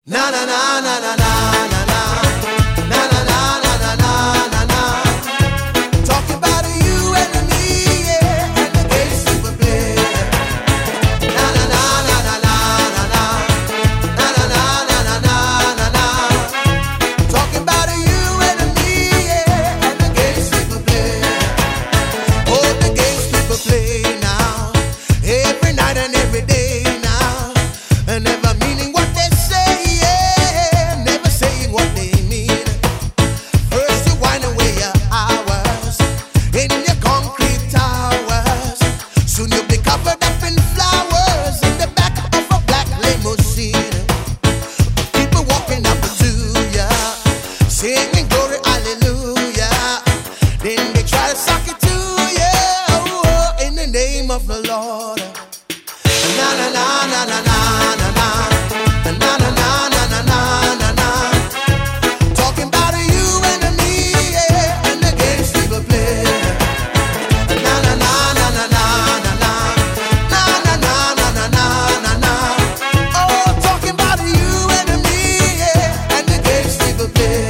Na na na na na na na na na na na na na na. Talking about you and me, yeah, and the games we will play. Na na na na na na na na na na na na na. Talking about you and me, yeah, and the games we will play. Oh, the games we will play now, every night and every day now, and never meaning what they say. Singing glory, hallelujah. Then they try to suck it to you, oh, in the name of the Lord. Na na na na na na na na na na na na na na na. Talking about you and me, yeah, and the games we will play. Na na na na na na na na na na na na na na. Oh, talking about you and me, yeah, and the games we will play.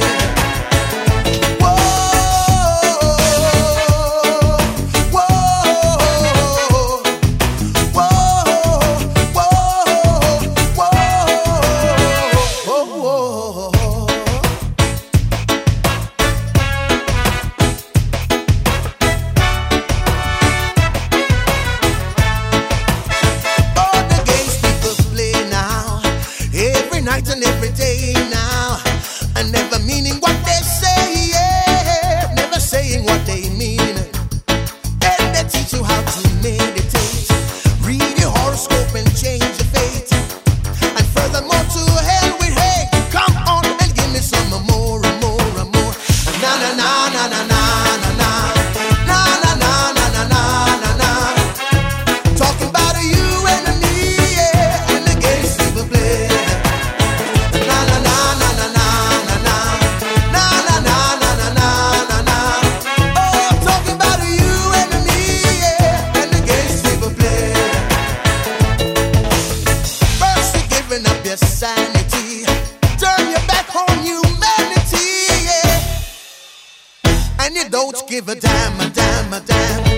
Night and every day now, and never meaning what they say, yeah, never saying what they mean. And they teach you how to meditate, read your horoscope and change your fate. And furthermore, to hell with hate. Come on and give me some more and more and more. Na na na na na na na na na na na na na na na. Talking about you and me, yeah, and the games we will play. Your sanity, turn your back on humanity, yeah. And you don't give a damn, a damn, a damn.